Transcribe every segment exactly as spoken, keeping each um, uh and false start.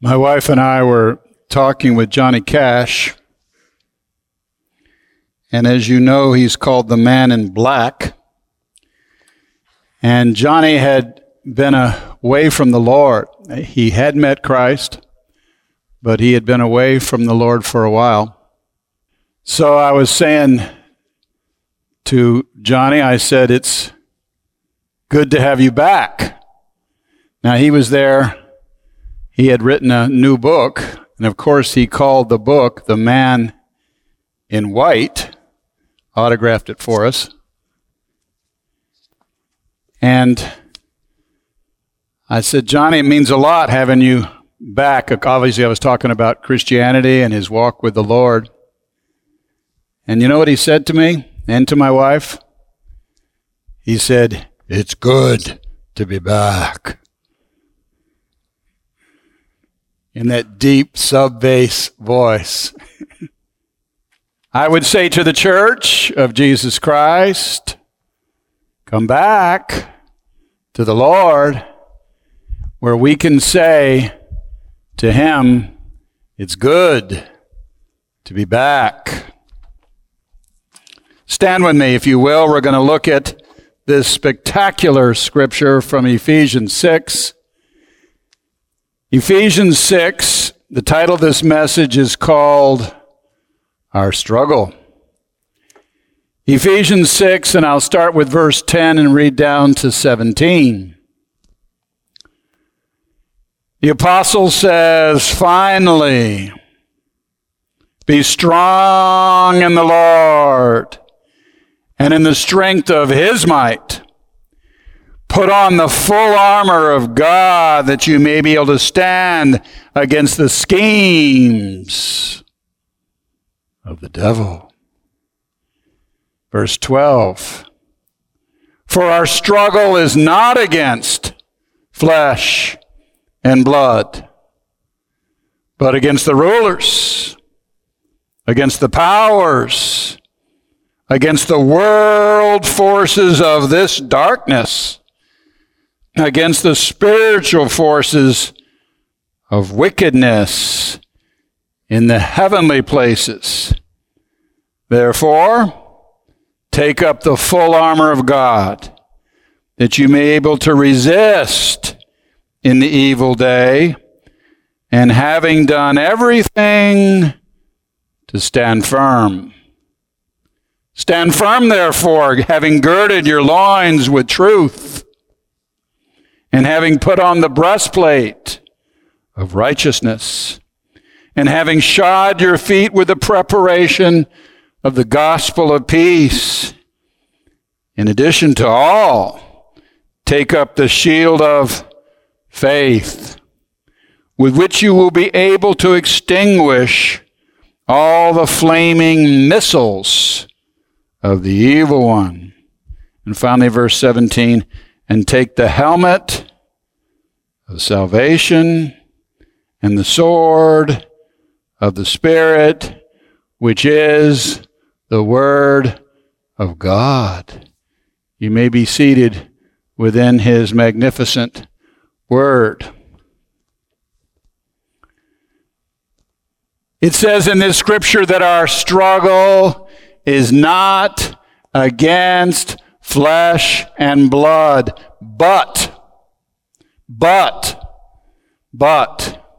My wife and I were talking with Johnny Cash, and as you know, he's called the Man in Black. And Johnny had been away from the Lord. He had met Christ, but he had been away from the Lord for a while. So I was saying to Johnny, I said, it's good to have you back. Now, he was there. He had written a new book, and of course he called the book The Man in White, autographed it for us. And I said, Johnny, it means a lot having you back. Obviously, I was talking about Christianity and his walk with the Lord. And you know what he said to me and to my wife? He said, it's good to be back. In that deep sub-bass voice. I would say to the church of Jesus Christ, come back to the Lord, where we can say to him, it's good to be back. Stand with me, if you will. We're going to look at this spectacular scripture from Ephesians six. Ephesians six, the title of this message is called Our Struggle. Ephesians six, and I'll start with verse ten and read down to seventeen. The apostle says, finally, be strong in the Lord and in the strength of his might. Put on the full armor of God that you may be able to stand against the schemes of the devil. Verse twelve. For our struggle is not against flesh and blood, but against the rulers, against the powers, against the world forces of this darkness, against the spiritual forces of wickedness in the heavenly places. Therefore, take up the full armor of God, that you may be able to resist in the evil day, and having done everything, to stand firm. Stand firm, therefore, having girded your loins with truth, and having put on the breastplate of righteousness, and having shod your feet with the preparation of the gospel of peace. In addition to all, take up the shield of faith, with which you will be able to extinguish all the flaming missiles of the evil one. And finally, verse seventeen, and take the helmet of salvation and the sword of the Spirit, which is the Word of God. You may be seated within his magnificent Word. It says in this scripture that our struggle is not against flesh and blood, but, but, but,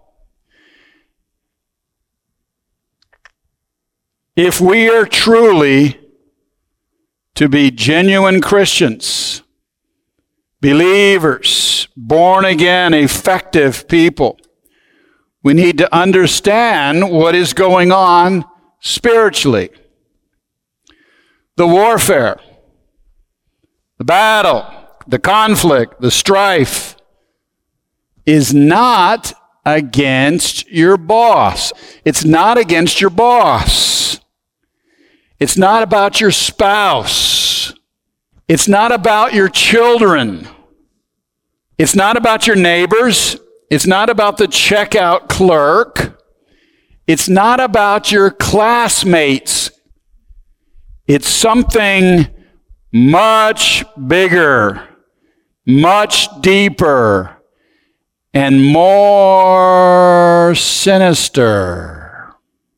if we are truly to be genuine Christians, believers, born again, effective people, we need to understand what is going on spiritually. The warfare, the battle, the conflict, the strife is not against your boss. It's not against your boss. It's not about your spouse. It's not about your children. It's not about your neighbors. It's not about the checkout clerk. It's not about your classmates. It's something much bigger, much deeper, and more more sinister.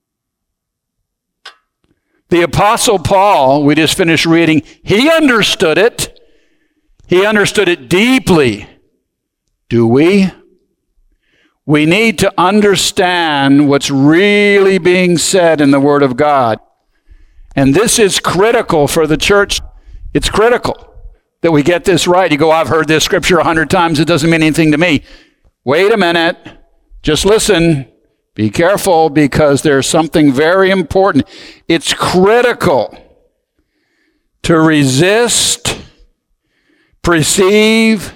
The Apostle Paul, we just finished reading, he understood it. He understood it deeply. Do we? We need to understand what's really being said in the Word of God. And this is critical for the church. It's critical that we get this right. You go, I've heard this scripture a hundred times. It doesn't mean anything to me. Wait a minute. Just listen. Be careful, because there's something very important. It's critical to resist, perceive,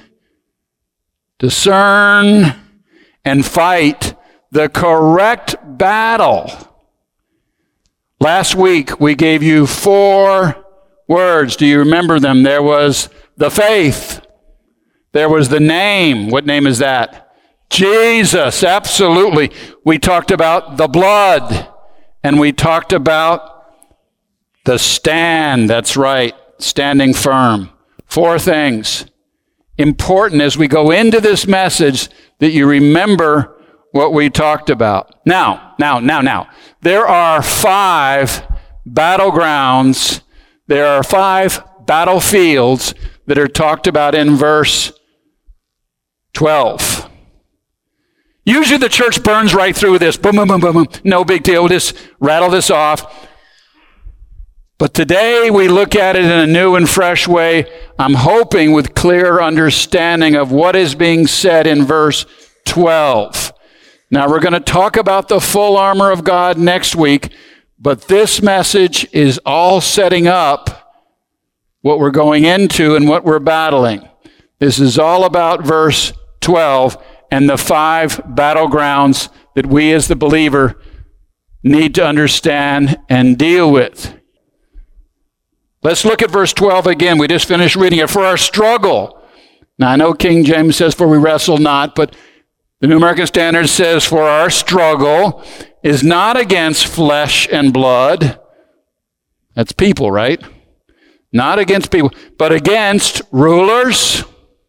discern, and fight the correct battle. Last week, we gave you four words. Do you remember them? There was the faith. There was the name. What name is that? Jesus, absolutely. We talked about the blood, and we talked about the stand. That's right, standing firm. Four things. Important as we go into this message that you remember what we talked about. Now, now, now, now, there are five battlegrounds. There are five battlefields that are talked about in verse twelve. Usually the church burns right through this. Boom, boom, boom, boom, boom. No big deal. We'll just rattle this off. But today we look at it in a new and fresh way. I'm hoping with clear understanding of what is being said in verse twelve. Now we're going to talk about the full armor of God next week, but this message is all setting up what we're going into and what we're battling. This is all about verse twelve and the five battlegrounds that we as the believer need to understand and deal with. Let's look at verse twelve again. We just finished reading it. For our struggle. Now I know King James says, for we wrestle not, but the New American Standard says, for our struggle is not against flesh and blood. That's people, right? Not against people, but against rulers,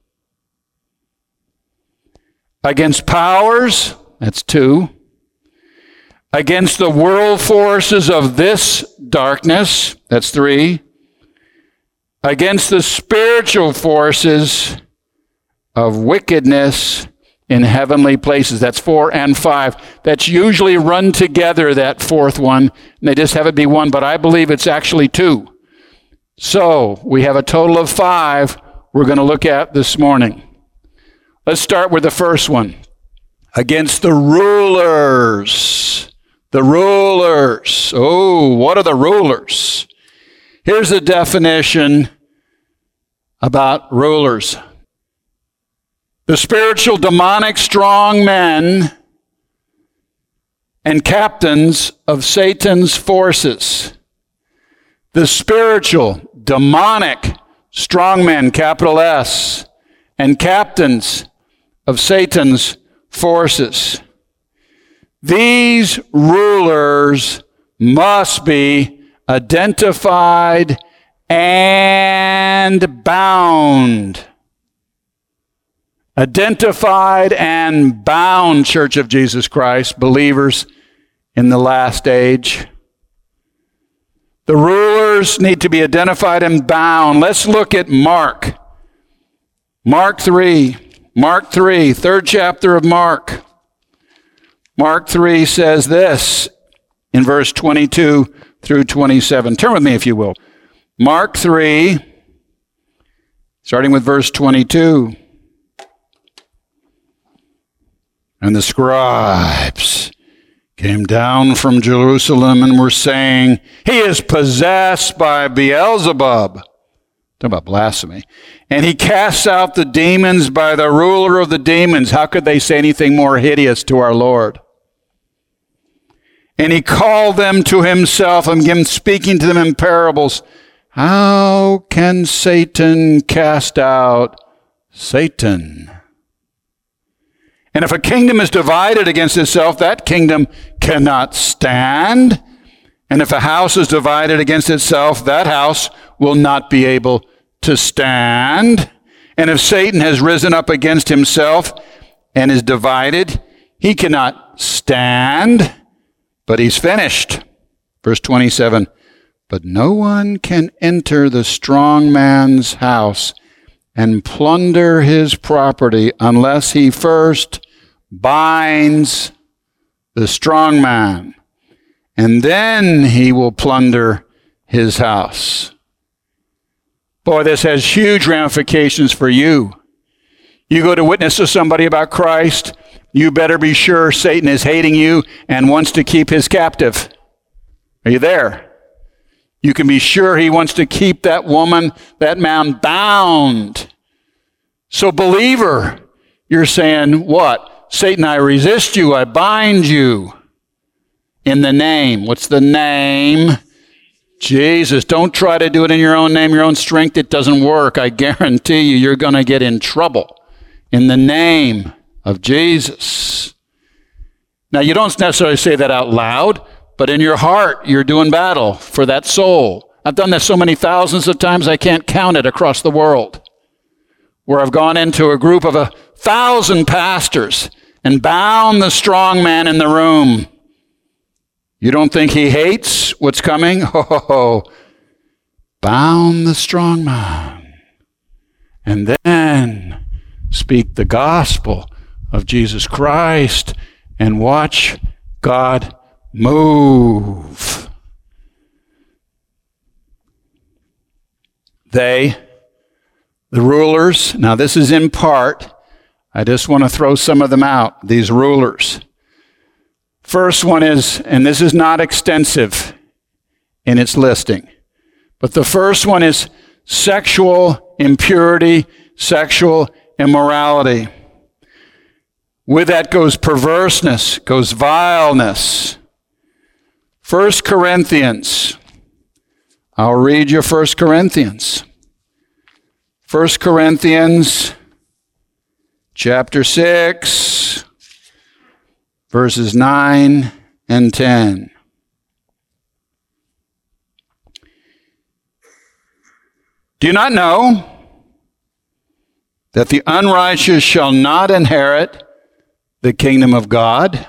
against powers, that's two, against the world forces of this darkness, that's three, against the spiritual forces of wickedness in heavenly places. That's four and five. That's usually run together, that fourth one, and they just have it be one, but I believe it's actually two. So we have a total of five we're going to look at this morning. Let's start with the first one. Against the rulers. The rulers. Oh, what are the rulers? Here's a definition about rulers. The spiritual demonic strong men and captains of Satan's forces. The spiritual demonic strong men, capital S, and captains of Satan's forces. These rulers must be identified and bound. Identified and bound, Church of Jesus Christ, believers in the last age. The rulers need to be identified and bound. Let's look at Mark. Mark three. Mark three, third chapter of Mark. Mark three says this in verse twenty-two through twenty-seven. Turn with me if you will. Mark three, starting with verse twenty-two. And the scribes came down from Jerusalem and were saying, he is possessed by Beelzebub. Talk about blasphemy. And he casts out the demons by the ruler of the demons. How could they say anything more hideous to our Lord? And he called them to himself and began speaking to them in parables. How can Satan cast out Satan? And if a kingdom is divided against itself, that kingdom cannot stand. And if a house is divided against itself, that house will not be able to stand. And if Satan has risen up against himself and is divided, he cannot stand stand, but he's finished. Verse twenty-seven, but no one can enter the strong man's house and plunder his property unless he first binds the strong man, and then he will plunder his house. Boy, this has huge ramifications for you. You go to witness to somebody about Christ, you better be sure Satan is hating you and wants to keep his captive. Are you there? You can be sure he wants to keep that woman, that man bound. So believer, you're saying what? Satan, I resist you, I bind you in the name. What's the name? Jesus. Don't try to do it in your own name, your own strength. It doesn't work. I guarantee you, you're going to get in trouble. In the name of Jesus. Now, you don't necessarily say that out loud, but in your heart, you're doing battle for that soul. I've done this so many thousands of times, I can't count it across the world, where I've gone into a group of a thousand pastors and bound the strong man in the room. You don't think he hates what's coming? Ho, ho, ho. Bound the strong man. And then speak the gospel of Jesus Christ and watch God move. They, the rulers, now this is in part, I just want to throw some of them out, these rulers. First one is, and this is not extensive in its listing, but the first one is sexual impurity, sexual immorality. With that goes perverseness, goes vileness. First Corinthians. I'll read you First Corinthians. First Corinthians chapter six, verses nine and ten. Do you not know that the unrighteous shall not inherit the kingdom of God?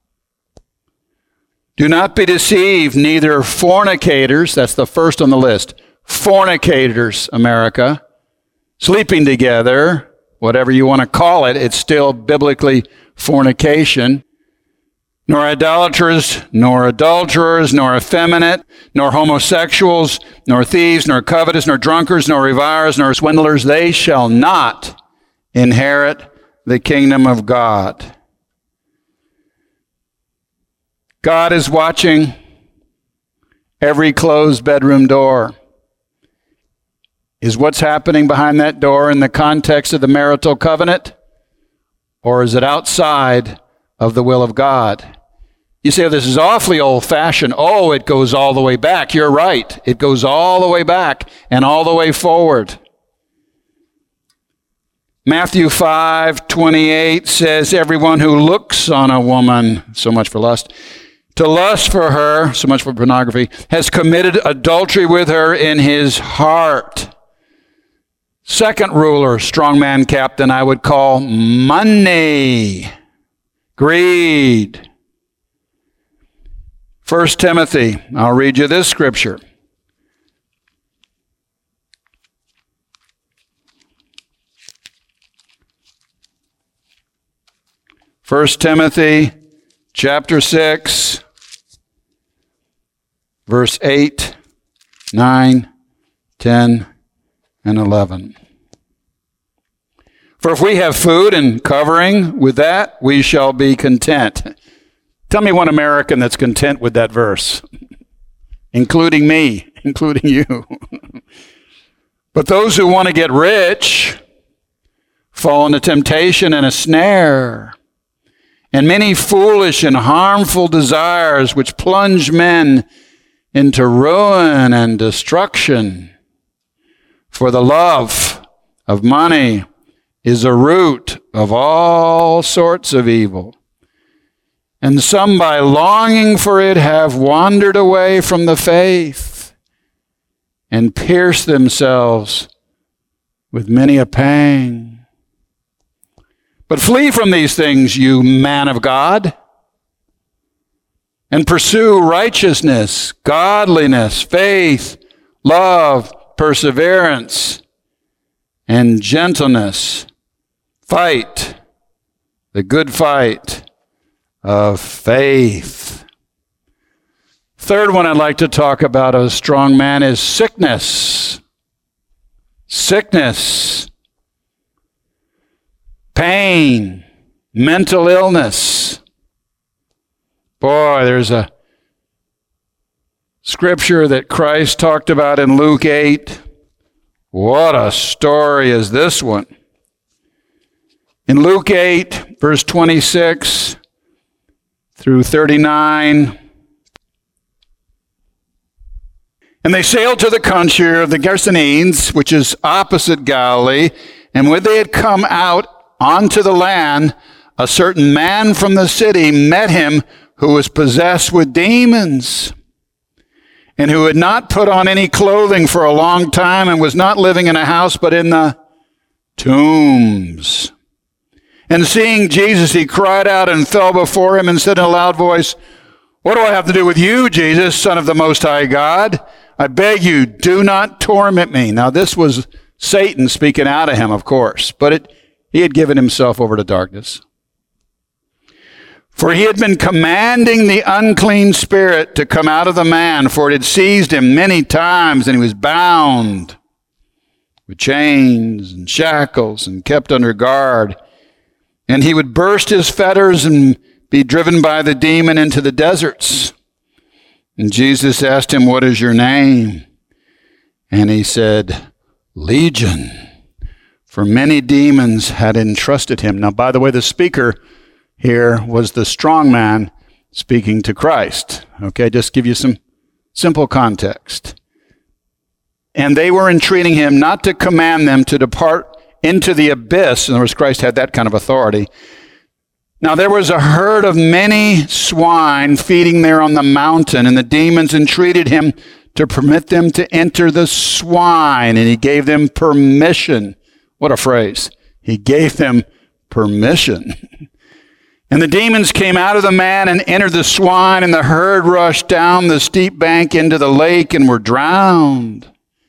Do not be deceived, neither fornicators, that's the first on the list, fornicators, America, sleeping together, whatever you want to call it, it's still biblically fornication, nor idolaters, nor adulterers, nor effeminate, nor homosexuals, nor thieves, nor covetous, nor drunkards, nor revilers, nor swindlers, they shall not inherit the kingdom of God. God is watching every closed bedroom door. Is what's happening behind that door in the context of the marital covenant? Or is it outside of the will of God? You say, oh, this is awfully old-fashioned. Oh, it goes all the way back. You're right. It goes all the way back and all the way forward. Matthew five twenty-eight says, everyone who looks on a woman, so much for lust, to lust for her, so much for pornography, has committed adultery with her in his heart. Second ruler, strongman captain, I would call money, greed. First Timothy, I'll read you this scripture. First Timothy chapter six, verse eight, nine, ten, and eleven. For if we have food and covering, with that we shall be content. Tell me one American that's content with that verse, including me, including you. But those who want to get rich fall into temptation and a snare, and many foolish and harmful desires which plunge men into ruin and destruction. For the love of money is a root of all sorts of evil. And some by longing for it have wandered away from the faith and pierced themselves with many a pang. But flee from these things, you man of God. and pursue righteousness, godliness, faith, love, perseverance, and gentleness. Fight the good fight of faith. Third one I'd like to talk about as a strong man is sickness. Sickness. Pain. Mental illness. Boy, there's a scripture that Christ talked about in Luke eight. What a story is this one. In Luke eight, verse twenty-six through thirty-nine, and they sailed to the country of the Gerasenes, which is opposite Galilee, and when they had come out onto the land, a certain man from the city met him who was possessed with demons, and who had not put on any clothing for a long time, and was not living in a house, but in the tombs. And seeing Jesus, he cried out and fell before him and said in a loud voice, "What do I have to do with you, Jesus, Son of the Most High God? I beg you, do not torment me." Now, this was Satan speaking out of him, of course, but it, he had given himself over to darkness. For he had been commanding the unclean spirit to come out of the man, for it had seized him many times, and he was bound with chains and shackles and kept under guard. And he would burst his fetters and be driven by the demon into the deserts. And Jesus asked him, "What is your name?" And he said, "Legion," for many demons had entrusted him. Now, by the way, the speaker here was the strong man speaking to Christ. Okay, just give you some simple context. And they were entreating him not to command them to depart into the abyss. In other words, Christ had that kind of authority. Now there was a herd of many swine feeding there on the mountain, and the demons entreated him to permit them to enter the swine, and he gave them permission. What a phrase. He gave them permission. And the demons came out of the man and entered the swine, and the herd rushed down the steep bank into the lake and were drowned.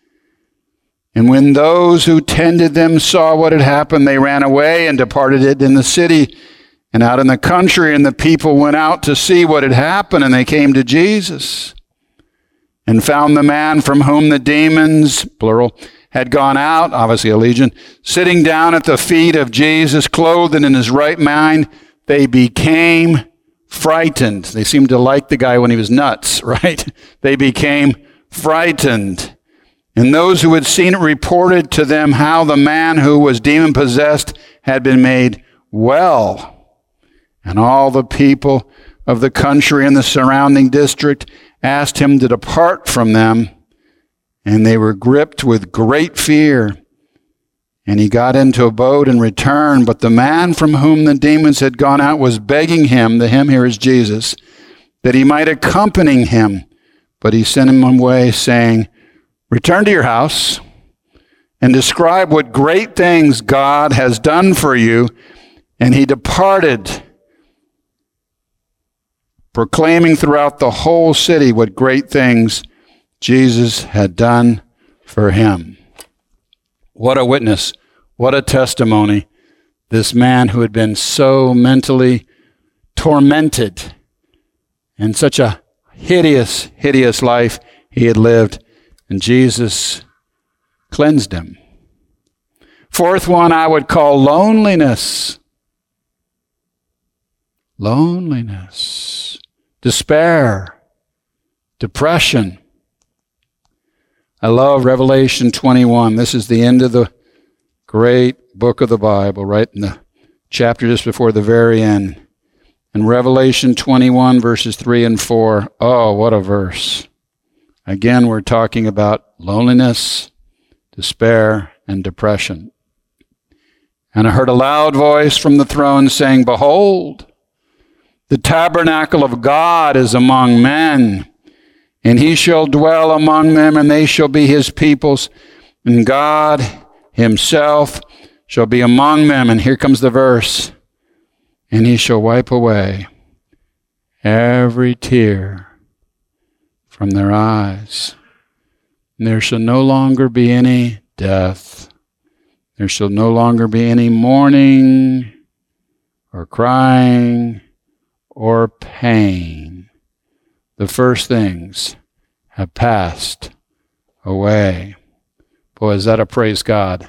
And when those who tended them saw what had happened, they ran away and departed it in the city and out in the country. And the people went out to see what had happened, and they came to Jesus and found the man from whom the demons, plural, had gone out, obviously a legion, sitting down at the feet of Jesus, clothed and in his right mind. They became frightened. They seemed to like the guy when he was nuts, right? They became frightened. And those who had seen it reported to them how the man who was demon-possessed had been made well. And all the people of the country and the surrounding district asked him to depart from them, and they were gripped with great fear. And he got into a boat and returned, but the man from whom the demons had gone out was begging him, the him here is Jesus, that he might accompany him. But he sent him away, saying, "Return to your house and describe what great things God has done for you." And he departed, proclaiming throughout the whole city what great things Jesus had done for him. What a witness, what a testimony. This man who had been so mentally tormented and such a hideous, hideous life he had lived, and Jesus cleansed him. Fourth one I would call loneliness. Loneliness. Despair. Depression. I love Revelation twenty-one. This is the end of the great book of the Bible, right in the chapter just before the very end. In Revelation twenty-one, verses three and four. Oh, what a verse. Again, we're talking about loneliness, despair, and depression. And I heard a loud voice from the throne saying, "Behold, the tabernacle of God is among men, and he shall dwell among them, and they shall be his peoples, and God himself shall be among them." And here comes the verse. "And he shall wipe away every tear from their eyes. And there shall no longer be any death. There shall no longer be any mourning or crying or pain. The first things have passed away. Boy, is that a praise God.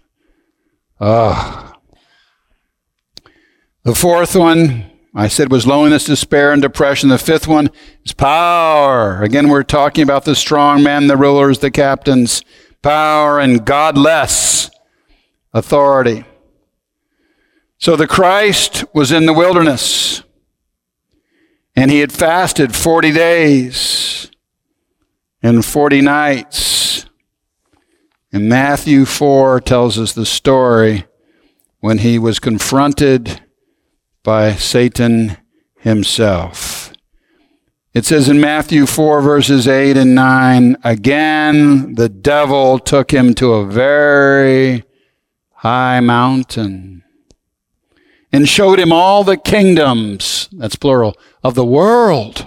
Oh. The fourth one, I said, was loneliness, despair, and depression. The fifth one is power. Again, we're talking about the strong men, the rulers, the captains. Power and godless authority. So the Christ was in the wilderness, and he had fasted forty days and forty nights. And Matthew four tells us the story when he was confronted by Satan himself. It says in Matthew four, verses eight and nine, again the devil took him to a very high mountain and showed him all the kingdoms, that's plural, of the world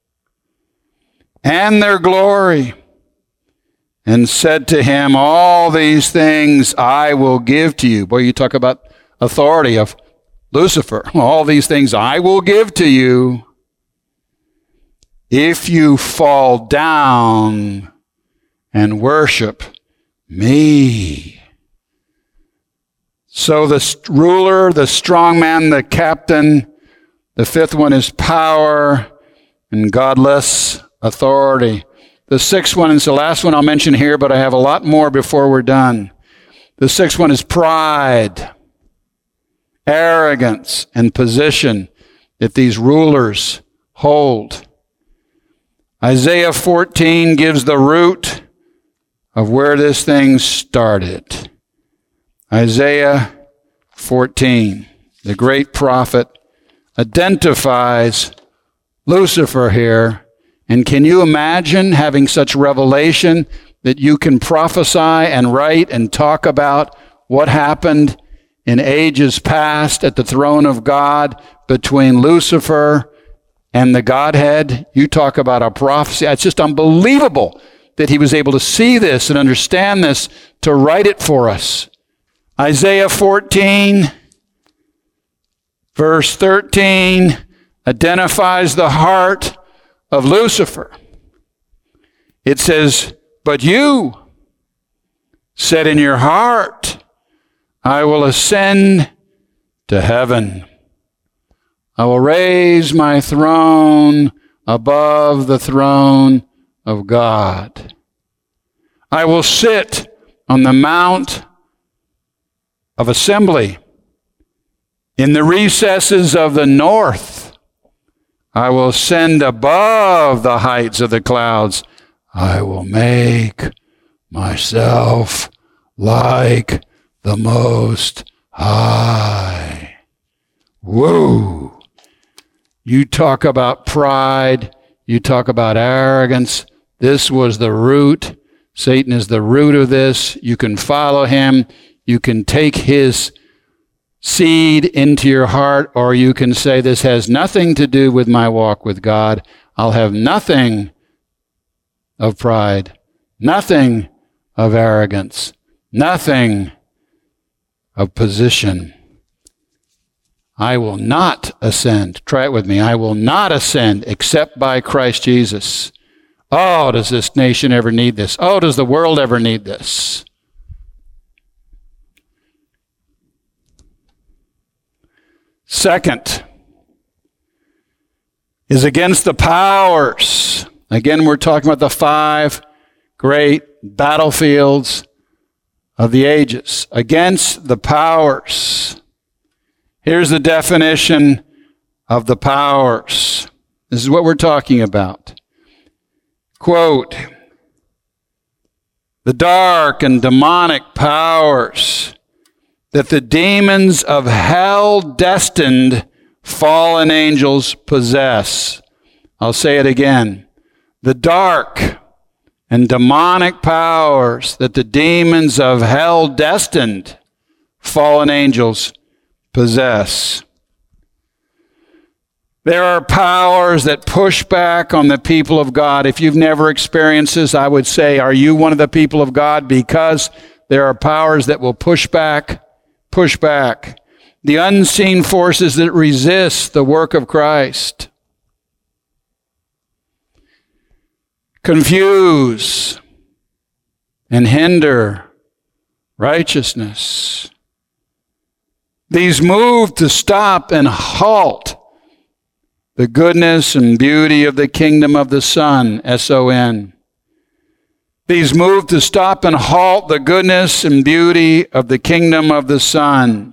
and their glory, and said to him, all these things I will give to you. Boy, you talk about authority of Lucifer. All these things I will give to you if you fall down and worship me. So the ruler, the strong man, the captain, the fifth one is power and godless authority. The sixth one is the last one I'll mention here, but I have a lot more before we're done. The sixth one is pride, arrogance, and position that these rulers hold. Isaiah fourteen gives the root of where this thing started. Isaiah fourteen, the great prophet, identifies Lucifer here. And can you imagine having such revelation that you can prophesy and write and talk about what happened in ages past at the throne of God between Lucifer and the Godhead? You talk about a prophecy. It's just unbelievable that he was able to see this and understand this to write it for us. Isaiah fourteen, verse thirteen, identifies the heart of Lucifer. It says, but you said in your heart, I will ascend to heaven. I will raise my throne above the throne of God. I will sit on the mount of assembly in the recesses of the north. I will ascend above the heights of the clouds. I will make myself like the Most High. Whoa! You talk about pride. You talk about arrogance. This was the root. Satan is the root of this. You can follow him. You can take his seed into your heart, or you can say, this has nothing to do with my walk with God. I'll have nothing of pride, nothing of arrogance, nothing of position. I will not ascend. Try it with me. I will not ascend except by Christ Jesus. Oh, does this nation ever need this? Oh, does the world ever need this? Second is against the powers. Again, we're talking about the five great battlefields of the ages. Against the powers. Here's the definition of the powers. This is what we're talking about. Quote, the dark and demonic powers that the demons of hell destined fallen angels possess. I'll say it again. The dark and demonic powers that the demons of hell destined fallen angels possess. There are powers that push back on the people of God. If you've never experienced this, I would say, are you one of the people of God? Because there are powers that will push back, push back. The unseen forces that resist the work of Christ. Confuse and hinder righteousness. These move to stop and halt the goodness and beauty of the kingdom of the Son, S O N. These move to stop and halt the goodness and beauty of the kingdom of the Son.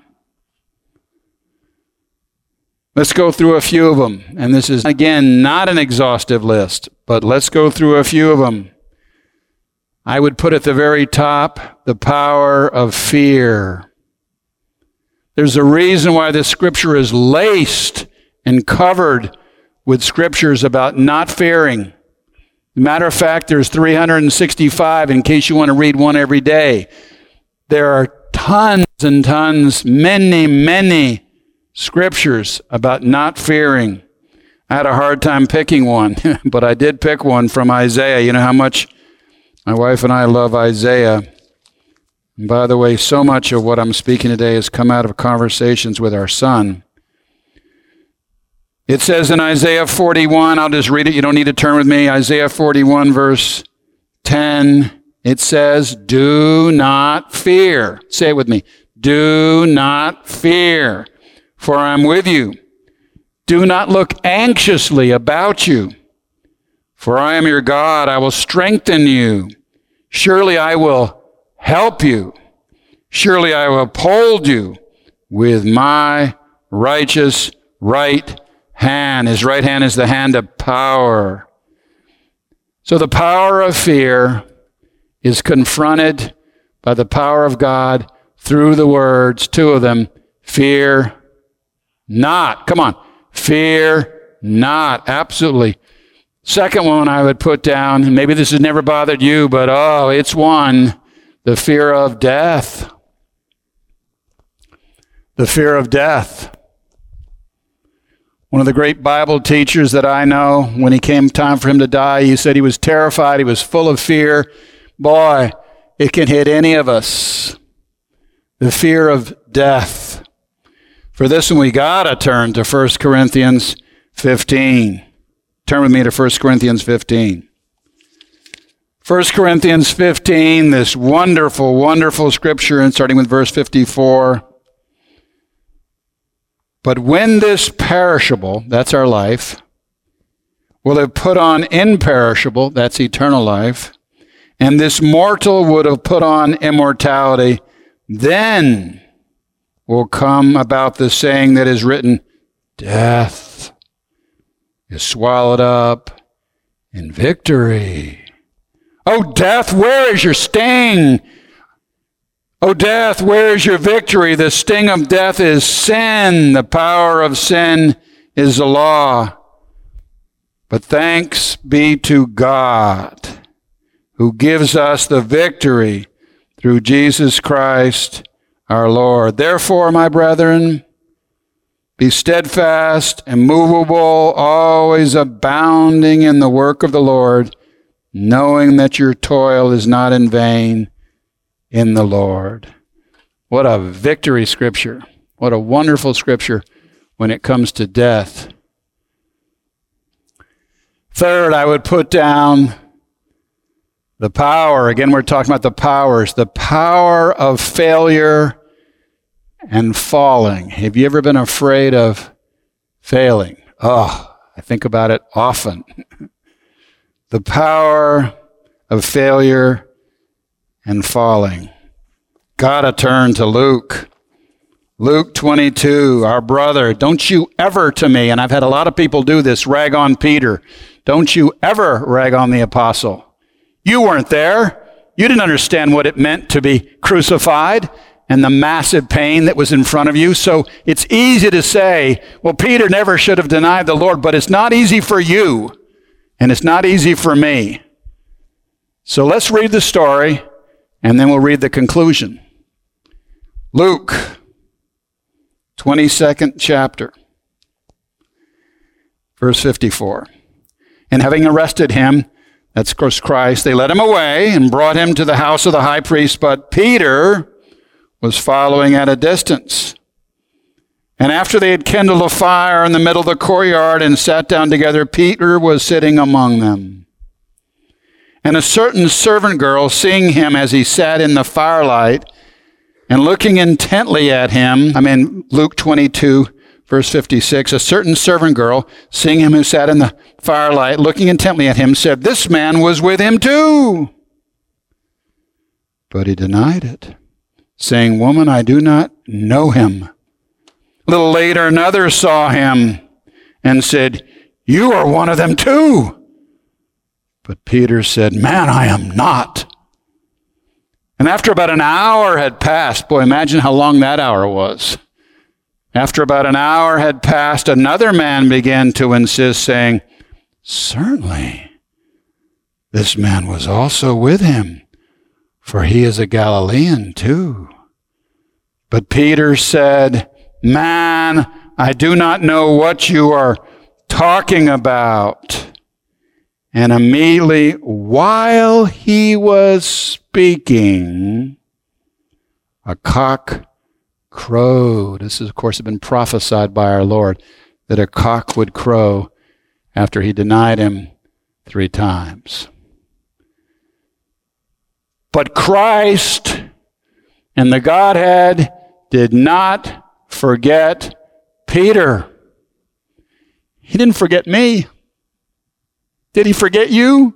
Let's go through a few of them. And this is, again, not an exhaustive list, but let's go through a few of them. I would put at the very top the power of fear. There's a reason why the scripture is laced and covered with scriptures about not fearing. Matter of fact, there's three hundred sixty-five in case you want to read one every day. There are tons and tons, many, many scriptures about not fearing. I had a hard time picking one, but I did pick one from Isaiah. You know how much my wife and I love Isaiah. And by the way, so much of what I'm speaking today has come out of conversations with our son. It says in Isaiah forty-one, I'll just read it, you don't need to turn with me. Isaiah forty-one, verse ten, it says, do not fear. Say it with me. Do not fear, for I am with you. Do not look anxiously about you, for I am your God. I will strengthen you. Surely I will help you. Surely I will uphold you with my righteous right hand. His right hand is the hand of power. So the power of fear is confronted by the power of God through the words, two of them, fear not. Come on, fear not. Absolutely. Second one I would put down, and maybe this has never bothered you, but oh, it's one, the fear of death. The fear of death. One of the great Bible teachers that I know, when he came time for him to die, he said he was terrified, he was full of fear. Boy, it can hit any of us. The fear of death. For this one, we got to turn to First Corinthians fifteen. Turn with me to First Corinthians fifteen. First Corinthians fifteen, this wonderful, wonderful scripture, and starting with verse fifty-four. But when this perishable, that's our life, will have put on imperishable, that's eternal life, and this mortal would have put on immortality, then will come about the saying that is written, death is swallowed up in victory. Oh, death, where is your sting? Oh, death, where is your victory? The sting of death is sin. The power of sin is the law. But thanks be to God, who gives us the victory through Jesus Christ our Lord. Therefore, my brethren, be steadfast, immovable, always abounding in the work of the Lord, knowing that your toil is not in vain in the Lord. What a victory scripture. What a wonderful scripture when it comes to death. Third, I would put down the power. Again, we're talking about the powers. The power of failure and falling. Have you ever been afraid of failing? Oh, I think about it often. The power of failure and falling. Gotta turn to Luke. Luke twenty-two, our brother. Don't you ever to me, and I've had a lot of people do this, rag on Peter. Don't you ever rag on the apostle. You weren't there. You didn't understand what it meant to be crucified and the massive pain that was in front of you. So it's easy to say, well, Peter never should have denied the Lord, but it's not easy for you, and it's not easy for me. So let's read the story, and then we'll read the conclusion. Luke, twenty-second chapter. Verse fifty-four. And having arrested him, that's of course Christ, they led him away and brought him to the house of the high priest. But Peter was following at a distance. And after they had kindled a fire in the middle of the courtyard and sat down together, Peter was sitting among them. And a certain servant girl, seeing him as he sat in the firelight and looking intently at him, I mean, Luke twenty-two, verse fifty-six, a certain servant girl, seeing him who sat in the firelight, looking intently at him, said, "This man was with him too." But he denied it, saying, "Woman, I do not know him." A little later, another saw him and said, "You are one of them too." But Peter said, "Man, I am not." And after about an hour had passed, boy, imagine how long that hour was. After about an hour had passed, another man began to insist, saying, "Certainly, this man was also with him, for he is a Galilean too." But Peter said, "Man, I do not know what you are talking about." And immediately, while he was speaking, a cock crowed. This, is, of course, had been prophesied by our Lord, that a cock would crow after he denied him three times. But Christ and the Godhead did not forget Peter. He didn't forget me. Did he forget you?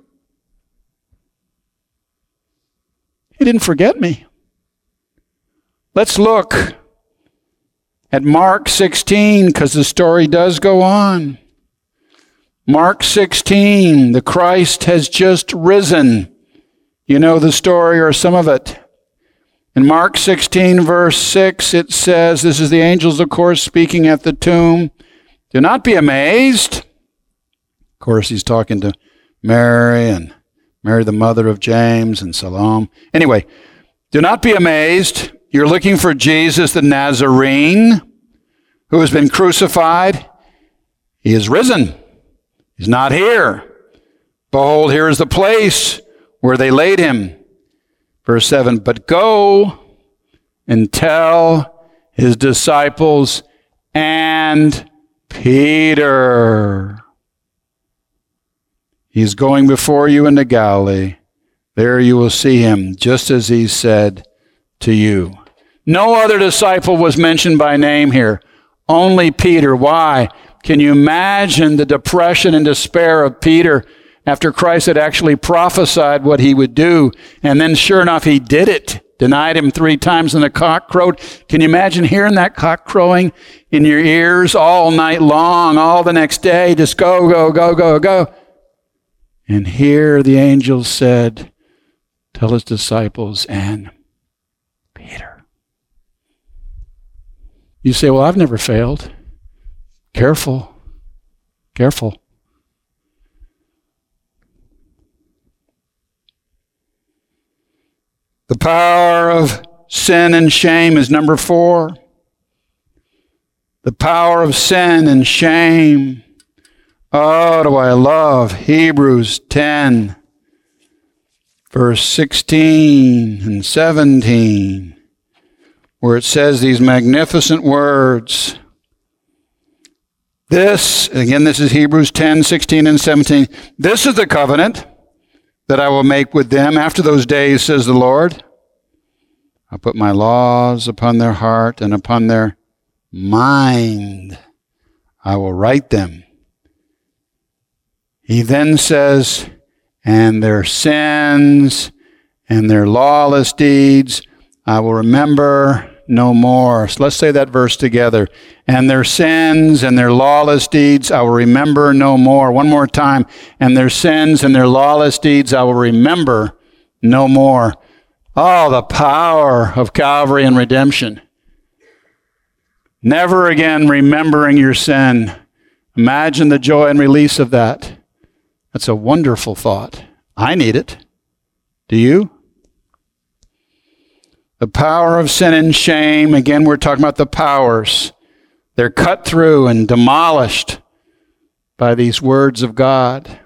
He didn't forget me. Let's look at Mark sixteen, because the story does go on. Mark sixteen, the Christ has just risen. You know the story or some of it. In Mark sixteen, verse six, it says, this is the angels, of course, speaking at the tomb. "Do not be amazed." Of course, he's talking to Mary, and Mary, the mother of James, and Salome. Anyway, "Do not be amazed. You're looking for Jesus the Nazarene, who has been crucified. He is risen. He's not here. Behold, here is the place where they laid him." Verse seven, "But go and tell his disciples and Peter. He's going before you into Galilee. There you will see him, just as he said to you." No other disciple was mentioned by name here. Only Peter. Why? Can you imagine the depression and despair of Peter after Christ had actually prophesied what he would do? And then sure enough, he did it. Denied him three times and the cock crowed. Can you imagine hearing that cock crowing in your ears all night long, all the next day? Just go, go, go, go, go. And here the angel said, "Tell his disciples and Peter." You say, "Well, I've never failed." Careful. Careful. The power of sin and shame is number four. The power of sin and shame. Oh, do I love Hebrews ten, verse sixteen and seventeen, where it says these magnificent words. This, again, this is Hebrews ten, sixteen and seventeen. "This is the covenant that I will make with them after those days, says the Lord. I'll put my laws upon their heart, and upon their mind I will write them." He then says, "And their sins and their lawless deeds I will remember no more." So let's say that verse together. "And their sins and their lawless deeds I will remember no more." One more time. "And their sins and their lawless deeds I will remember no more." Oh, the power of Calvary and redemption. Never again remembering your sin. Imagine the joy and release of that. That's a wonderful thought. I need it. Do you? The power of sin and shame. Again, we're talking about the powers. They're cut through and demolished by these words of God.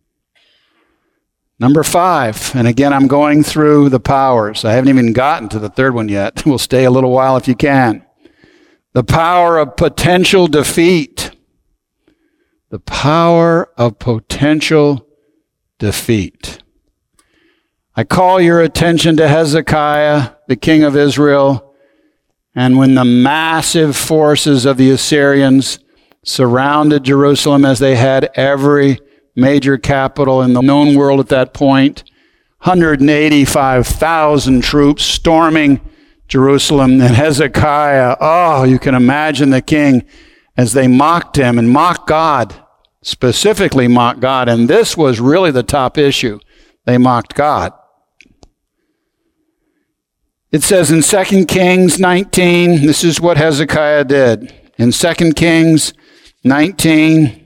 Number five, and again, I'm going through the powers. I haven't even gotten to the third one yet. We'll stay a little while if you can. The power of potential defeat. The power of potential defeat. I call your attention to Hezekiah, the king of Israel, and when the massive forces of the Assyrians surrounded Jerusalem, as they had every major capital in the known world at that point, one hundred eighty-five thousand troops storming Jerusalem, and Hezekiah, oh, you can imagine the king as they mocked him and mocked God, specifically mocked God, and this was really the top issue. They mocked God. It says in Second Kings nineteen, this is what Hezekiah did. In Second Kings nineteen,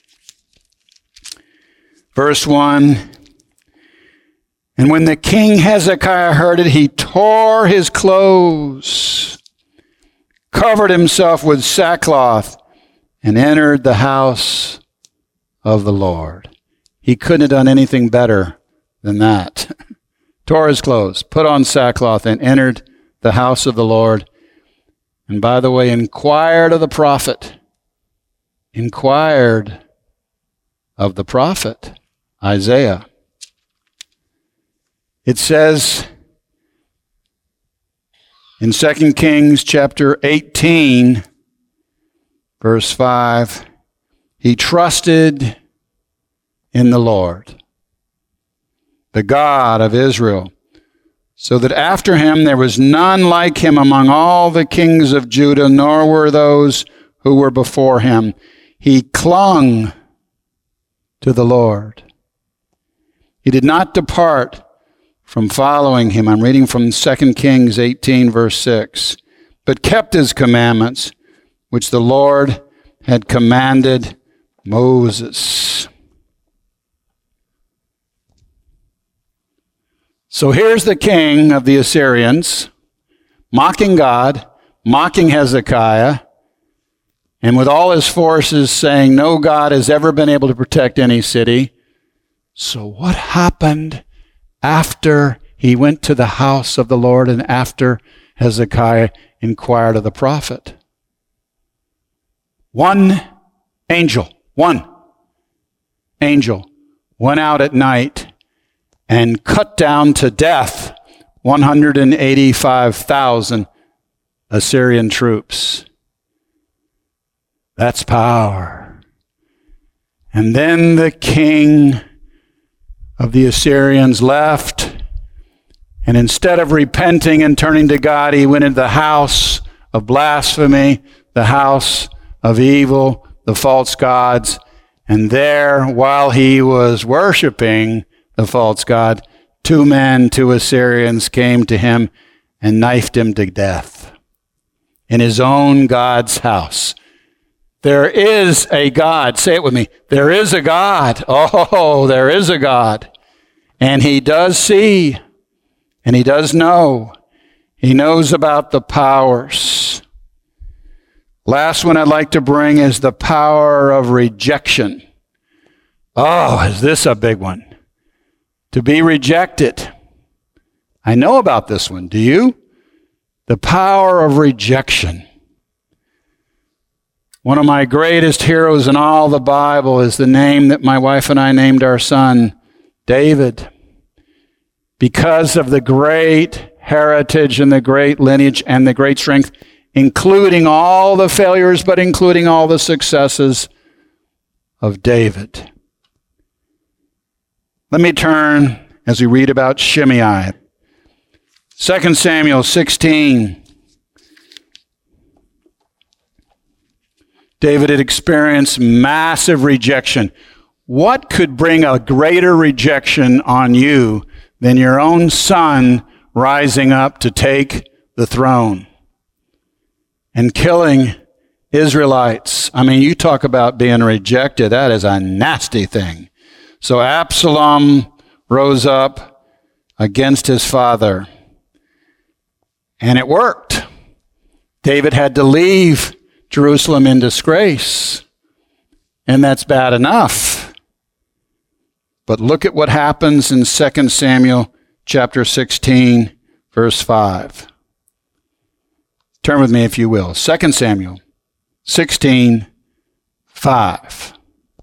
verse one, and when the king Hezekiah heard it, he tore his clothes, covered himself with sackcloth, and entered the house of the Lord. He couldn't have done anything better than that. Tore his clothes, put on sackcloth, and entered the house of the Lord. And by the way, inquired of the prophet, inquired of the prophet, Isaiah. It says in Second Kings chapter eighteen, verse five, he trusted in the Lord, the God of Israel, so that after him there was none like him among all the kings of Judah, nor were those who were before him. He clung to the Lord. He did not depart from following him. I'm reading from Second Kings eighteen, verse six. But kept his commandments, which the Lord had commanded Moses. So here's the king of the Assyrians, mocking God, mocking Hezekiah, and with all his forces saying no God has ever been able to protect any city. So what happened after he went to the house of the Lord and after Hezekiah inquired of the prophet? One angel, one angel went out at night and cut down to death one hundred eighty-five thousand Assyrian troops. That's power. And then the king of the Assyrians left, and instead of repenting and turning to God, he went into the house of blasphemy, the house of evil, the false gods, and there, while he was worshiping the false god, two men, two Assyrians, came to him and knifed him to death in his own God's house. There is a God. Say it with me. There is a God. Oh, there is a God. And he does see, and he does know. He knows about the powers. Last one I'd like to bring is the power of rejection. Oh, is this a big one? To be rejected. I know about this one. Do you? The power of rejection. One of my greatest heroes in all the Bible is the name that my wife and I named our son, David. Because of the great heritage and the great lineage and the great strength, including all the failures, but including all the successes of David. Let me turn as we read about Shimei. Second Samuel sixteen. David had experienced massive rejection. What could bring a greater rejection on you than your own son rising up to take the throne and killing Israelites? I mean, you talk about being rejected. That is a nasty thing. So Absalom rose up against his father, and it worked. David had to leave Jerusalem in disgrace. And that's bad enough. But look at what happens in Second Samuel chapter sixteen, verse five. Turn with me if you will. Second Samuel sixteen, five.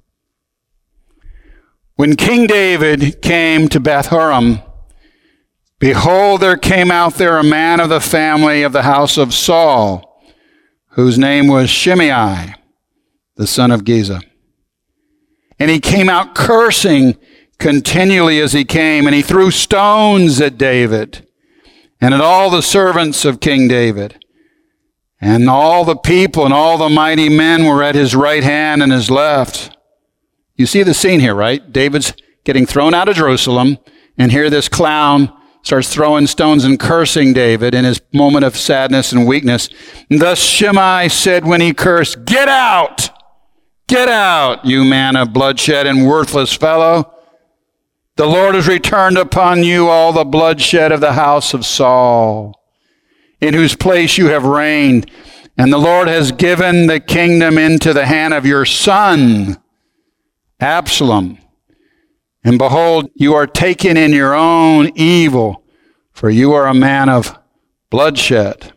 When King David came to Bath-horon, behold, there came out there a man of the family of the house of Saul, whose name was Shimei, the son of Giza. And he came out cursing continually as he came, and he threw stones at David and at all the servants of King David. And all the people and all the mighty men were at his right hand and his left. You see the scene here, right? David's getting thrown out of Jerusalem, and here this clown starts throwing stones and cursing David in his moment of sadness and weakness. And thus Shimei said when he cursed, "Get out! Get out, you man of bloodshed and worthless fellow. The Lord has returned upon you all the bloodshed of the house of Saul, in whose place you have reigned. And the Lord has given the kingdom into the hand of your son, Absalom. And behold, you are taken in your own evil, for you are a man of bloodshed."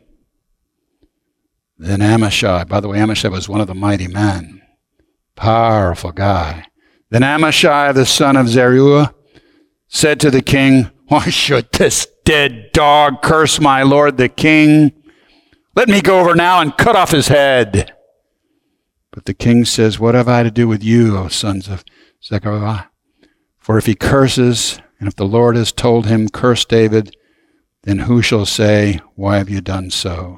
Then Amashai, by the way, Amashai was one of the mighty men. Powerful guy. Then Amashai, the son of Zeruiah, said to the king, "Why should this dead dog curse my lord the king? Let me go over now and cut off his head." But the king says, "What have I to do with you, O sons of Zechariah? For if he curses, and if the Lord has told him, 'Curse David,' then who shall say, 'Why have you done so?'"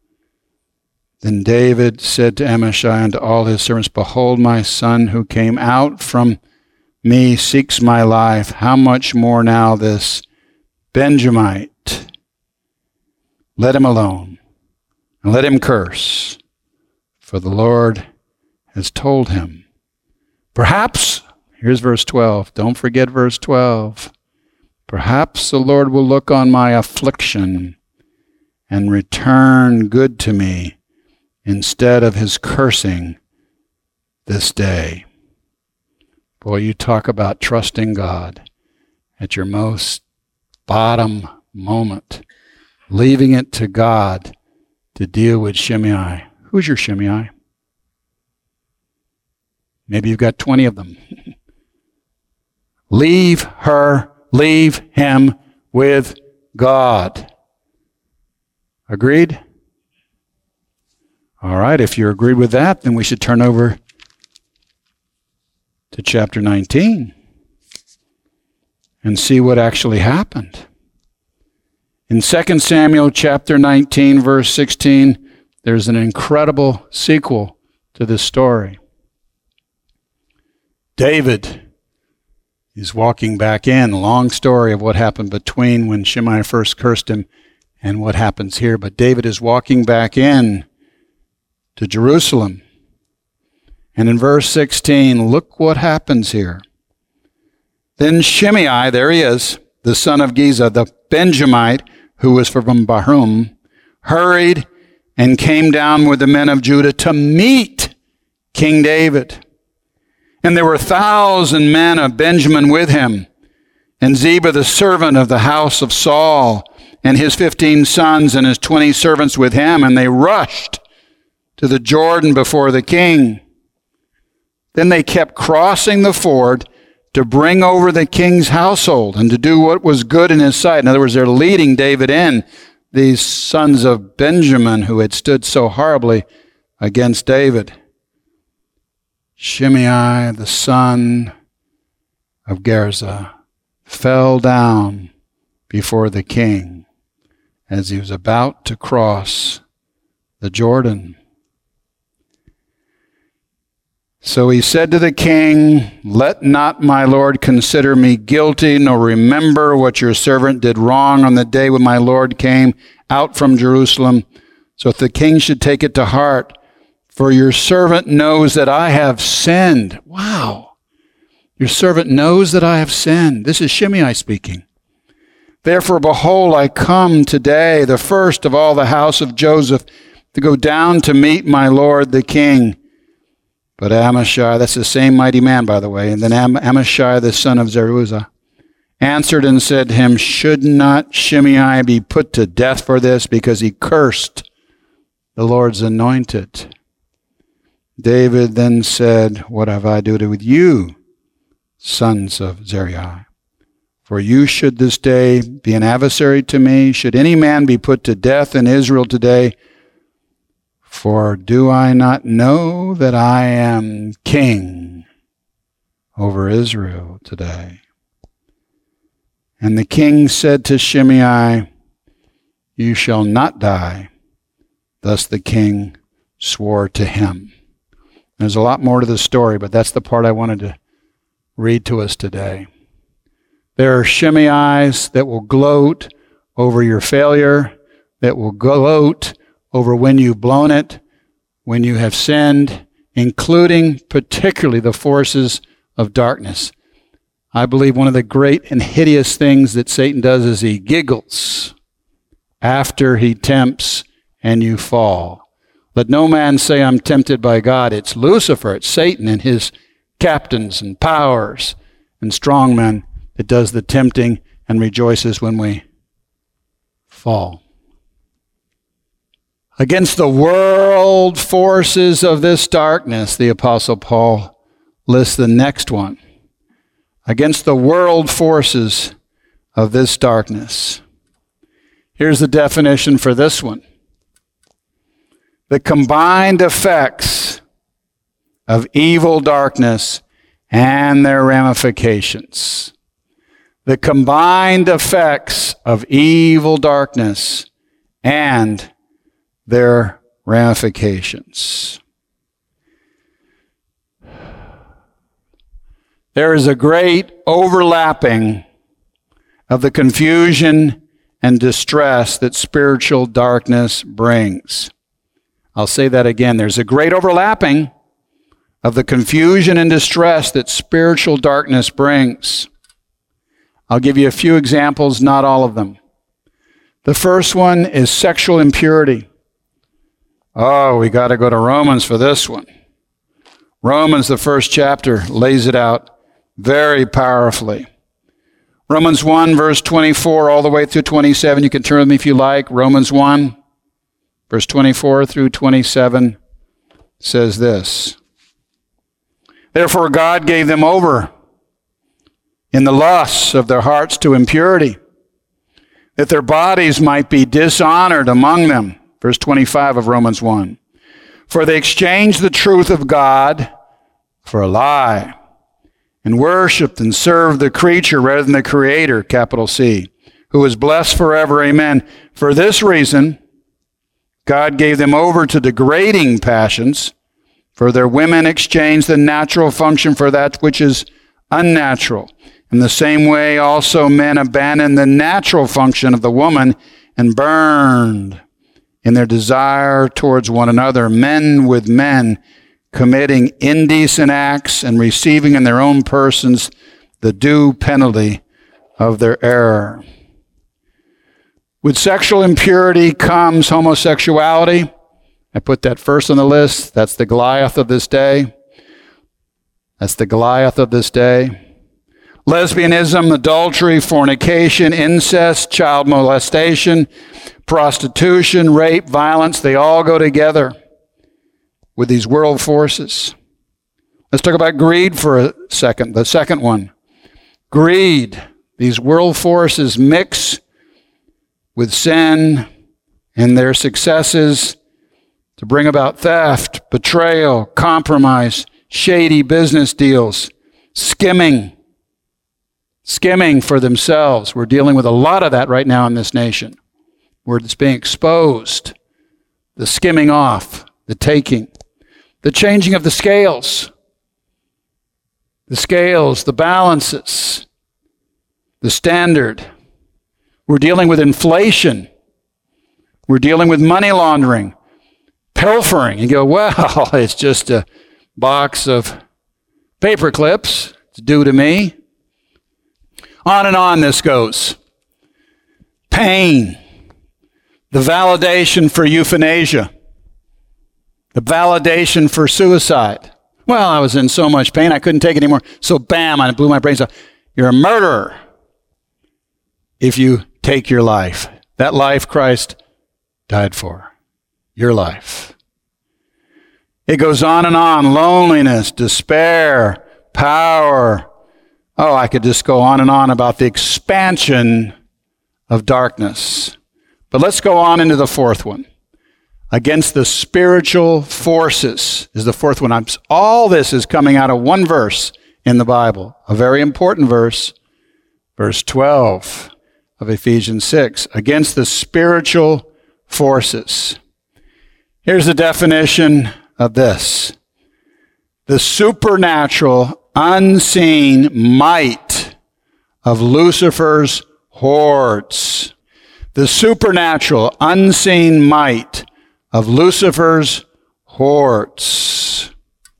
Then David said to Amashai and to all his servants, "Behold, my son who came out from me seeks my life. How much more now this Benjamite? Let him alone, and let him curse, for the Lord has told him. Perhaps," here's verse twelve, don't forget verse twelve, "perhaps the Lord will look on my affliction and return good to me instead of his cursing this day." Boy, you talk about trusting God at your most bottom moment, leaving it to God to deal with Shimei. Who's your Shimei? Maybe you've got twenty of them. Leave her, leave him with God. Agreed? All right, if you're agreed with that, then we should turn over to chapter nineteen and see what actually happened. In Second Samuel chapter nineteen, verse sixteen, there's an incredible sequel to this story. David is walking back in, long story of what happened between when Shimei first cursed him and what happens here. But David is walking back in to Jerusalem. And in verse sixteen, look what happens here. Then Shimei, there he is, the son of Giza, the Benjamite, who was from Bahum, hurried and came down with the men of Judah to meet King David. And there were a thousand men of Benjamin with him, and Ziba, the servant of the house of Saul, and his fifteen sons and his twenty servants with him, and they rushed to the Jordan before the king. Then they kept crossing the ford to bring over the king's household and to do what was good in his sight. In other words, they're leading David in, these sons of Benjamin who had stood so horribly against David. Shimei, the son of Gerza, fell down before the king as he was about to cross the Jordan. So he said to the king, "Let not my lord consider me guilty, nor remember what your servant did wrong on the day when my lord came out from Jerusalem, so that the king should take it to heart. For your servant knows that I have sinned." Wow. Your servant knows that I have sinned. This is Shimei speaking. "Therefore, behold, I come today, the first of all the house of Joseph, to go down to meet my lord the king. But Amashai, that's the same mighty man, by the way, and then Am- Amashai, the son of Zeruiah, answered and said to him, should not Shimei be put to death for this, because he cursed the Lord's anointed? David then said, what have I to do with you, sons of Zeruiah? For you should this day be an adversary to me. Should any man be put to death in Israel today? For do I not know that I am king over Israel today? And the king said to Shimei, you shall not die. Thus the king swore to him. There's a lot more to the story, but that's the part I wanted to read to us today. There are Shimeis that will gloat over your failure, that will gloat over when you've blown it, when you have sinned, including particularly the forces of darkness. I believe one of the great and hideous things that Satan does is he giggles after he tempts and you fall. Let no man say I'm tempted by God. It's Lucifer, it's Satan and his captains and powers and strongmen that does the tempting and rejoices when we fall. Against the world forces of this darkness, the Apostle Paul lists the next one. Against the world forces of this darkness. Here's the definition for this one. The combined effects of evil darkness and their ramifications. The combined effects of evil darkness and their ramifications. There is a great overlapping of the confusion and distress that spiritual darkness brings. I'll say that again. There's a great overlapping of the confusion and distress that spiritual darkness brings. I'll give you a few examples, not all of them. The first one is sexual impurity. Oh, we got to go to Romans for this one. Romans, the first chapter, lays it out very powerfully. Romans one, verse twenty-four, all the way through twenty-seven. You can turn with me if you like. Romans one, verse twenty-four through twenty-seven says this. Therefore God gave them over in the lusts of their hearts to impurity, that their bodies might be dishonored among them. Verse twenty-five of Romans one. For they exchanged the truth of God for a lie, and worshiped and served the creature rather than the Creator, capital C, who is blessed forever. Amen. For this reason, God gave them over to degrading passions, for their women exchanged the natural function for that which is unnatural. In the same way, also men abandoned the natural function of the woman and burned in their desire towards one another, men with men, committing indecent acts and receiving in their own persons the due penalty of their error. With sexual impurity comes homosexuality. I put that first on the list. That's the Goliath of this day. That's the Goliath of this day. Lesbianism, adultery, fornication, incest, child molestation, prostitution, rape, violence, they all go together with these world forces. Let's talk about greed for a second. The second one. Greed. These world forces mix with sin and their successes to bring about theft, betrayal, compromise, shady business deals, skimming. Skimming for themselves. We're dealing with a lot of that right now in this nation, where it's being exposed. The skimming off, the taking, the changing of the scales, the scales, the balances, the standard. We're dealing with inflation. We're dealing with money laundering, pilfering. You go, well, it's just a box of paper clips. It's due to me. On and on this goes. Pain. The validation for euthanasia. The validation for suicide. Well, I was in so much pain, I couldn't take it anymore. So bam, I blew my brains out. You're a murderer if you take your life. That life Christ died for. Your life. It goes on and on. Loneliness, despair, power. Oh, I could just go on and on about the expansion of darkness. But let's go on into the fourth one. Against the spiritual forces is the fourth one. I'm, all this is coming out of one verse in the Bible, a very important verse, verse twelve of Ephesians six. Against the spiritual forces. Here's the definition of this. The supernatural, unseen might of Lucifer's hordes. The supernatural, unseen might of Lucifer's hordes.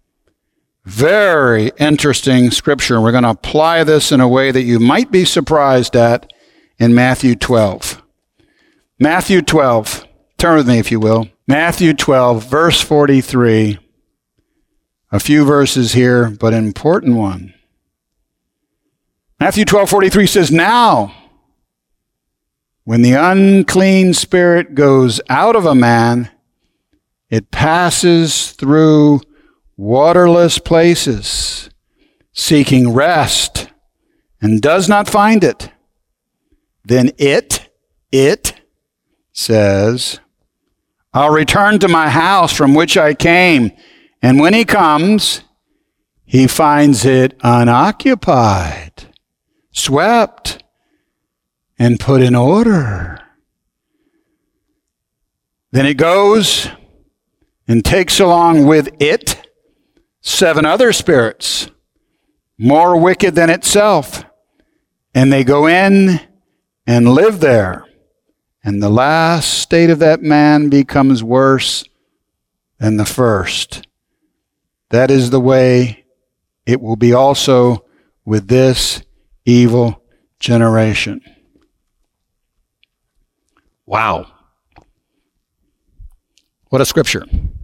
Very interesting scripture. We're going to apply this in a way that you might be surprised at in Matthew twelve. Matthew twelve. Turn with me if you will. Matthew twelve, verse forty-three. A few verses here, but an important one. Matthew twelve, forty-three says, "Now, when the unclean spirit goes out of a man, it passes through waterless places, seeking rest, and does not find it. Then it, it says, I'll return to my house from which I came. And when he comes, he finds it unoccupied, swept, and put in order. Then it goes and takes along with it seven other spirits, more wicked than itself, and they go in and live there. And the last state of that man becomes worse than the first. That is the way it will be also with this evil generation." Wow. What a scripture.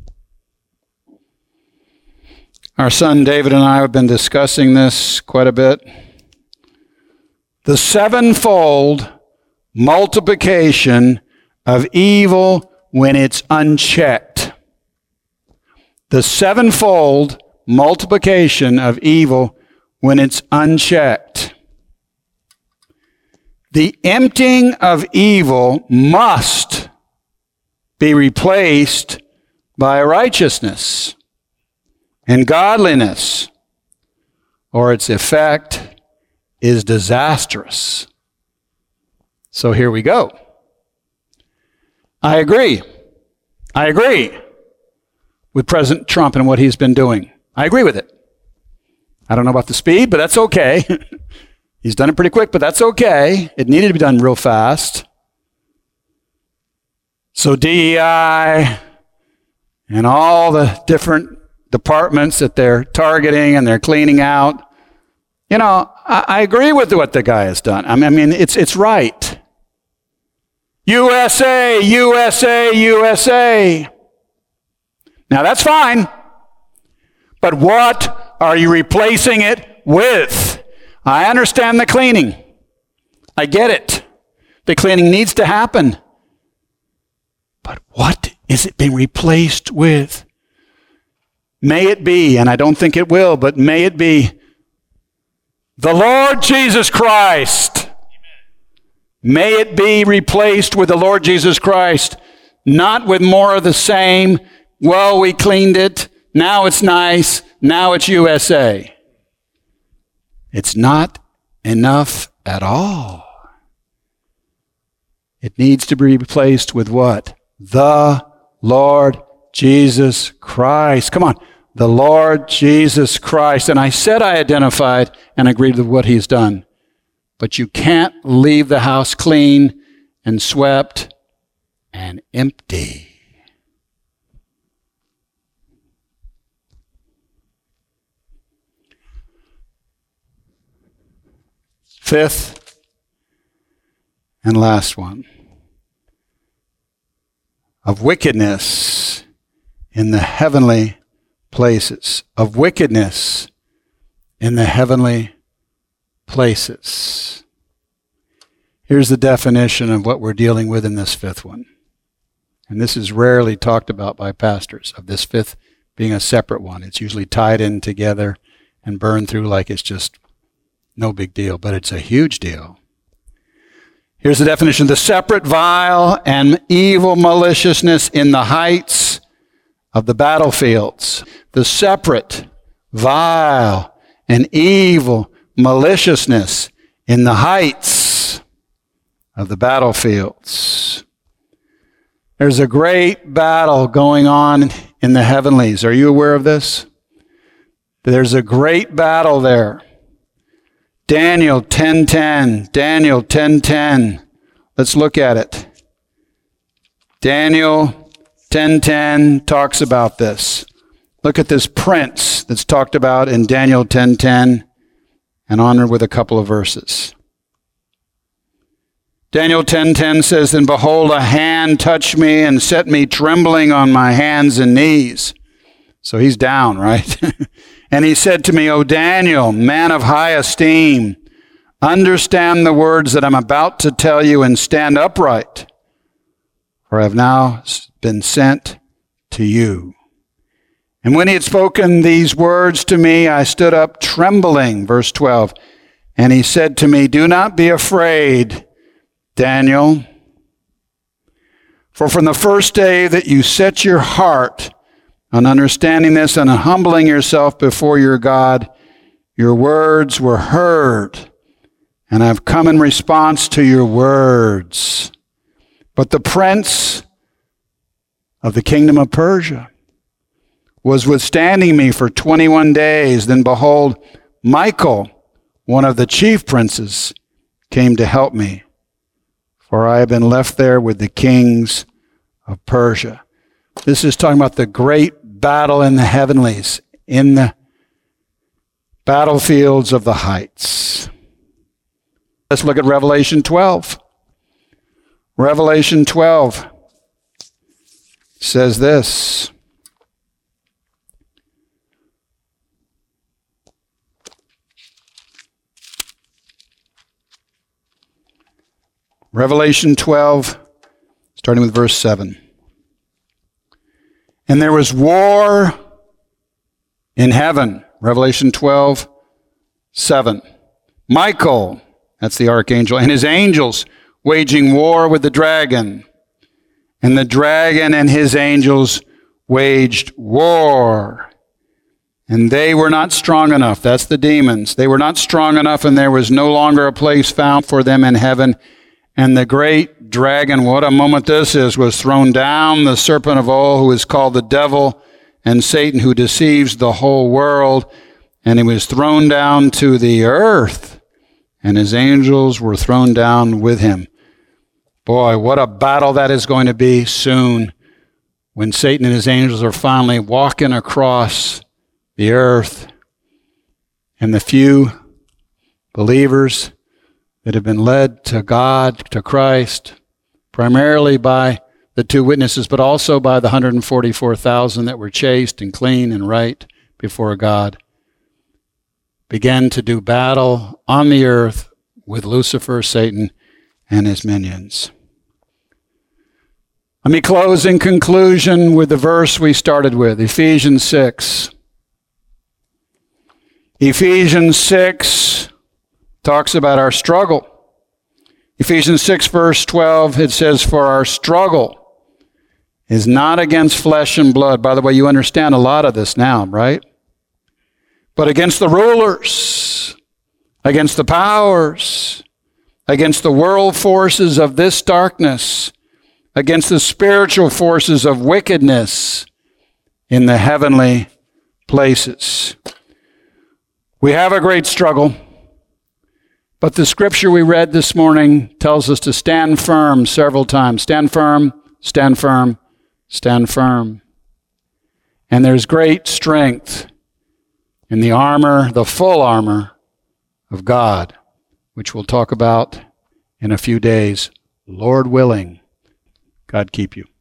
Our son David and I have been discussing this quite a bit. The sevenfold multiplication of evil when it's unchecked. The sevenfold multiplication of evil when it's unchecked. The emptying of evil must be replaced by righteousness and godliness, or its effect is disastrous. So here we go. I agree. I agree with President Trump and what he's been doing. I agree with it. I don't know about the speed, but that's okay. He's done it pretty quick, but that's okay. It needed to be done real fast. So D E I and all the different departments that they're targeting and they're cleaning out, you know, I, I agree with what the guy has done. I mean, I mean it's it's right. U S A, U S A, U S A. Now that's fine. But what are you replacing it with? I understand the cleaning. I get it. The cleaning needs to happen. But what is it being replaced with? May it be, and I don't think it will, but may it be the Lord Jesus Christ. May it be replaced with the Lord Jesus Christ, not with more of the same. Well, we cleaned it. Now it's nice. Now it's U S A. It's not enough at all. It needs to be replaced with what? The Lord Jesus Christ. Come on. The Lord Jesus Christ. And I said I identified and agreed with what he's done. But you can't leave the house clean and swept and empty. Fifth and last one. Of wickedness in the heavenly places, of wickedness in the heavenly places. Here's the definition of what we're dealing with in this fifth one. And this is rarely talked about by pastors, of this fifth being a separate one. It's usually tied in together and burned through like it's just no big deal, but it's a huge deal. Here's the definition: the separate, vile, and evil maliciousness in the heights of the battlefields. The separate, vile, and evil maliciousness in the heights of the battlefields. There's a great battle going on in the heavenlies. Are you aware of this? There's a great battle there. Daniel ten ten. Daniel ten ten. Let's look at it. Daniel ten ten talks about this. Look at this prince that's talked about in Daniel ten ten and honored with a couple of verses. Daniel ten ten says, "Then behold, a hand touched me and set me trembling on my hands and knees." So he's down, right? "And he said to me, O Daniel, man of high esteem, understand the words that I'm about to tell you and stand upright, for I have now been sent to you." And when he had spoken these words to me, I stood up trembling, verse twelve, and he said to me, "Do not be afraid, Daniel, for from the first day that you set your heart on understanding this and on humbling yourself before your God, your words were heard, and I've come in response to your words. But the prince of the kingdom of Persia was withstanding me for twenty-one days. Then behold, Michael, one of the chief princes, came to help me, for I have been left there with the kings of Persia." This is talking about the great battle in the heavenlies, in the battlefields of the heights. Let's look at Revelation twelve. Revelation twelve says this. Revelation twelve, starting with verse seven. "And there was war in heaven." Revelation twelve, seven. "Michael," that's the archangel, "and his angels waging war with the dragon. And the dragon and his angels waged war. And they were not strong enough." That's the demons. "They were not strong enough, and there was no longer a place found for them in heaven. And the great dragon," what a moment this is, "was thrown down, the serpent of old, who is called the devil and Satan, who deceives the whole world. And he was thrown down to the earth, and his angels were thrown down with him." Boy, what a battle that is going to be soon, when Satan and his angels are finally walking across the earth, and the few believers that have been led to God, to Christ, primarily by the two witnesses, but also by the one hundred forty-four thousand that were chaste and clean and right before God, began to do battle on the earth with Lucifer, Satan, and his minions. Let me close in conclusion with the verse we started with, Ephesians six. Ephesians six talks about our struggle. Ephesians six, verse twelve, it says, "For our struggle is not against flesh and blood." By the way, you understand a lot of this now, right? "But against the rulers, against the powers, against the world forces of this darkness, against the spiritual forces of wickedness in the heavenly places." We have a great struggle. But the scripture we read this morning tells us to stand firm several times. Stand firm, stand firm, stand firm. And there's great strength in the armor, the full armor of God, which we'll talk about in a few days, Lord willing. God keep you.